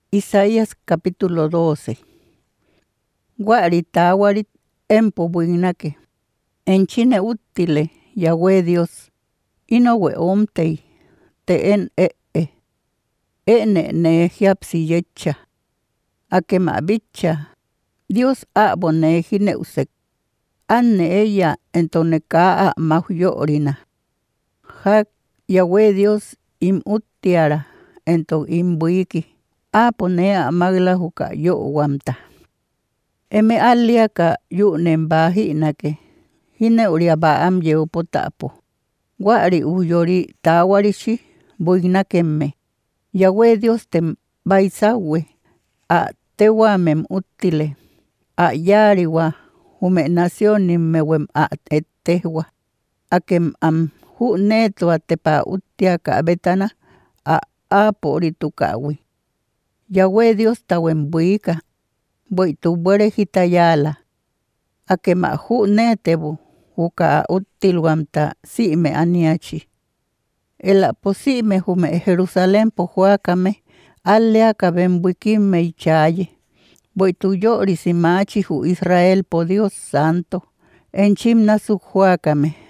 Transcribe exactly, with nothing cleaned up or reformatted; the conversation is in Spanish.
Isaías capítulo doce. Guari tawari empo buinake. Enchine útile Yahweh Dios. Inowe omtei. Te en e e. Ene ne hiapsi yecha. Akema bicha. Dios abo ne hine usek. Anne ella entoneka a mahuyorina. Hak Yahweh Dios im utiara. Ento im buiki. A ponea magla huka yo wamta. Eme alia ka yu nembahi nake. Hine uria ba am yeu potapo. Guari uyori tawarishi buinakemme. Yahweh Dios tem baisawe. A tewamem utile. A yariwa hume nacionim mewem a etehwa. Akem am hu neto atepa utia ka betana a aporitukawi. Yahweh Dios tawem buika. Boi tu buere hitayala. Akema hu netebu. Huka utilwamta si me aniachi. Ela posi me hume Jerusalén po huakame. Alea kabem buikime ichaye. Boi tu yori si machi hu Israel po Dios santo. Enchimna su huakame.